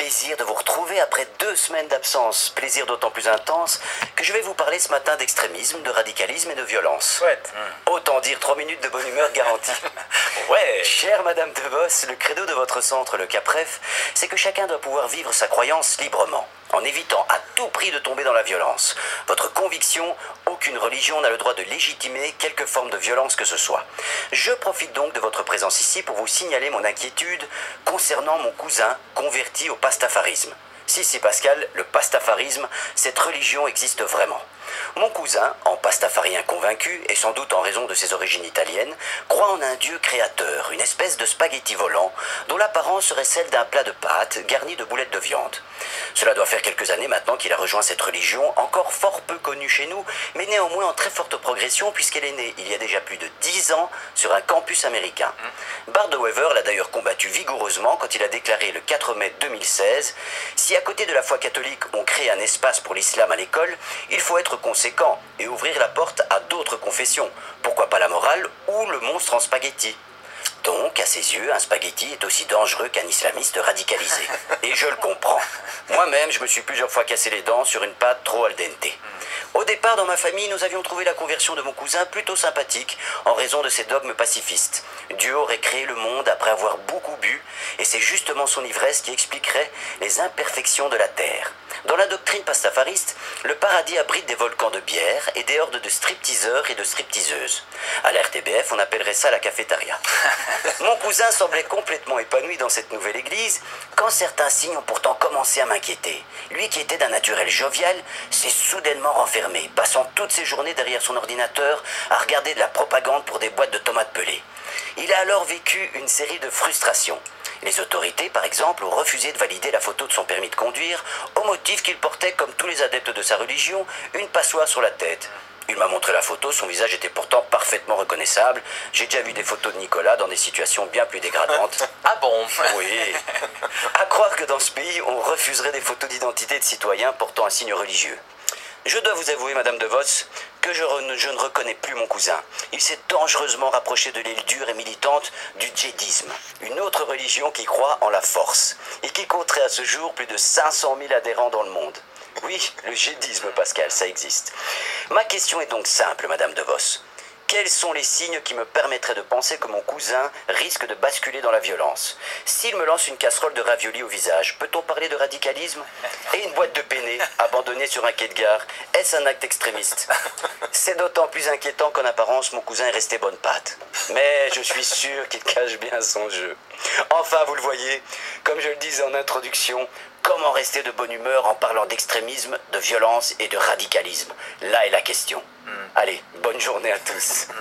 plaisir de vous retrouver après 2 semaines d'absence. Plaisir d'autant plus intense que je vais vous parler ce matin d'extrémisme, de radicalisme et de violence. Chouette. Autant dire 3 minutes de bonne humeur garantie. Ouais. Chère Madame de Vos, le credo de votre centre, le CAPREF, c'est que chacun doit pouvoir vivre sa croyance librement, en évitant à tout prix de tomber dans la violence. Votre conviction, aucune religion n'a le droit de légitimer quelque forme de violence que ce soit. Je profite donc de votre présence ici pour vous signaler mon inquiétude concernant mon cousin converti au pastafarisme. Si Pascal, le pastafarisme, cette religion existe vraiment. Mon cousin, en pastafarien convaincu, et sans doute en raison de ses origines italiennes, croit en un dieu créateur, une espèce de spaghetti volant, dont l'apparence serait celle d'un plat de pâtes garni de boulettes de viande. Cela doit faire quelques années maintenant qu'il a rejoint cette religion, encore fort peu connue chez nous, mais néanmoins en très forte progression puisqu'elle est née il y a déjà plus de 10 ans sur un campus américain. Bart de Wever l'a d'ailleurs combattu vigoureusement quand il a déclaré le 4 mai 2016 « Si à côté de la foi catholique on crée un espace pour l'islam à l'école, il faut être conséquent et ouvrir la porte à d'autres confessions. Pourquoi pas la morale ou le monstre en spaghetti ?» Donc, à ses yeux, un spaghetti est aussi dangereux qu'un islamiste radicalisé. Et je le comprends. Moi-même, je me suis plusieurs fois cassé les dents sur une pâte trop al dente. Au départ, dans ma famille, nous avions trouvé la conversion de mon cousin plutôt sympathique en raison de ses dogmes pacifistes. Dieu aurait créé le monde après avoir beaucoup bu, et c'est justement son ivresse qui expliquerait les imperfections de la terre. Dans la doctrine pastafariste, le paradis abrite des volcans de bière et des hordes de stripteaseurs et de stripteaseuses. À la RTBF, on appellerait ça la cafétéria. Mon cousin semblait complètement épanoui dans cette nouvelle église, quand certains signes ont pourtant commencé à m'inquiéter. Lui qui était d'un naturel jovial, s'est soudainement renfermé, passant toutes ses journées derrière son ordinateur à regarder de la propagande pour des boîtes de tomates pelées. Il a alors vécu une série de frustrations. Les autorités, par exemple, ont refusé de valider la photo de son permis de conduire au motif qu'il portait, comme tous les adeptes de sa religion, une passoire sur la tête. Il m'a montré la photo, son visage était pourtant parfaitement reconnaissable. J'ai déjà vu des photos de Nicolas dans des situations bien plus dégradantes. Ah bon? Oui. À croire que dans ce pays, on refuserait des photos d'identité de citoyens portant un signe religieux. Je dois vous avouer, Madame de Vos, que je ne reconnais plus mon cousin. Il s'est dangereusement rapproché de l'aile dure et militante du djihadisme, une autre religion qui croit en la force, et qui compterait à ce jour plus de 500 000 adhérents dans le monde. Oui, le djihadisme, Pascal, ça existe. Ma question est donc simple, Madame de Vos. Quels sont les signes qui me permettraient de penser que mon cousin risque de basculer dans la violence? S'il me lance une casserole de raviolis au visage, peut-on parler de radicalisme? Et une boîte de penne abandonnée sur un quai de gare, est-ce un acte extrémiste? C'est d'autant plus inquiétant qu'en apparence, mon cousin est resté bonne patte. Mais je suis sûr qu'il cache bien son jeu. Enfin, vous le voyez, comme je le disais en introduction, comment rester de bonne humeur en parlant d'extrémisme, de violence et de radicalisme? Là est la question. Allez, bonne journée à tous.